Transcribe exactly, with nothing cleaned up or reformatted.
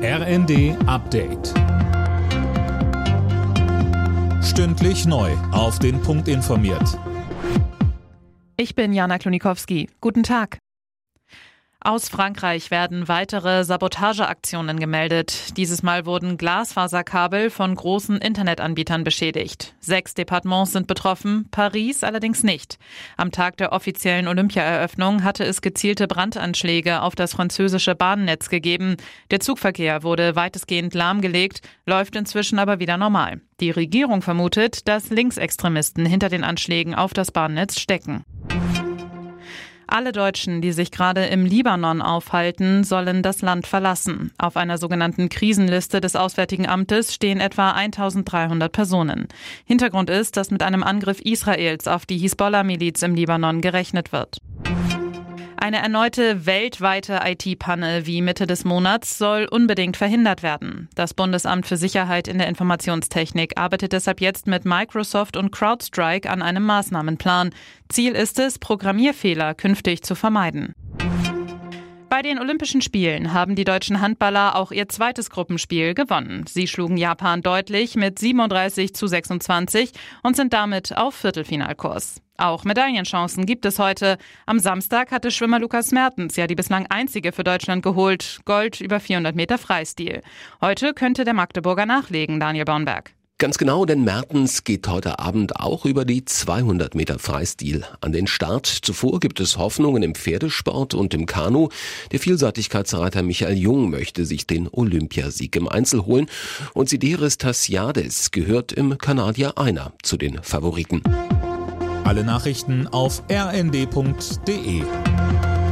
R N D Update. Stündlich neu auf den Punkt informiert. Ich bin Jana Klonikowski. Guten Tag. Aus Frankreich werden weitere Sabotageaktionen gemeldet. Dieses Mal wurden Glasfaserkabel von großen Internetanbietern beschädigt. Sechs Departements sind betroffen, Paris allerdings nicht. Am Tag der offiziellen Olympiaeröffnung hatte es gezielte Brandanschläge auf das französische Bahnnetz gegeben. Der Zugverkehr wurde weitestgehend lahmgelegt, läuft inzwischen aber wieder normal. Die Regierung vermutet, dass Linksextremisten hinter den Anschlägen auf das Bahnnetz stecken. Alle Deutschen, die sich gerade im Libanon aufhalten, sollen das Land verlassen. Auf einer sogenannten Krisenliste des Auswärtigen Amtes stehen etwa eintausenddreihundert Personen. Hintergrund ist, dass mit einem Angriff Israels auf die Hisbollah-Miliz im Libanon gerechnet wird. Eine erneute weltweite I T-Panne wie Mitte des Monats soll unbedingt verhindert werden. Das Bundesamt für Sicherheit in der Informationstechnik arbeitet deshalb jetzt mit Microsoft und CrowdStrike an einem Maßnahmenplan. Ziel ist es, Programmierfehler künftig zu vermeiden. Bei den Olympischen Spielen haben die deutschen Handballer auch ihr zweites Gruppenspiel gewonnen. Sie schlugen Japan deutlich mit siebenunddreißig zu sechsundzwanzig und sind damit auf Viertelfinalkurs. Auch Medaillenchancen gibt es heute. Am Samstag hatte Schwimmer Lukas Mertens ja die bislang einzige für Deutschland geholt. Gold über vierhundert Meter Freistil. Heute könnte der Magdeburger nachlegen, Daniel Baunberg. Ganz genau, denn Mertens geht heute Abend auch über die zweihundert Meter Freistil an den Start. Zuvor gibt es Hoffnungen im Pferdesport und im Kanu. Der Vielseitigkeitsreiter Michael Jung möchte sich den Olympiasieg im Einzel holen und Sideris Tassiades gehört im Kanadier Einer zu den Favoriten. Alle Nachrichten auf r n d punkt d e.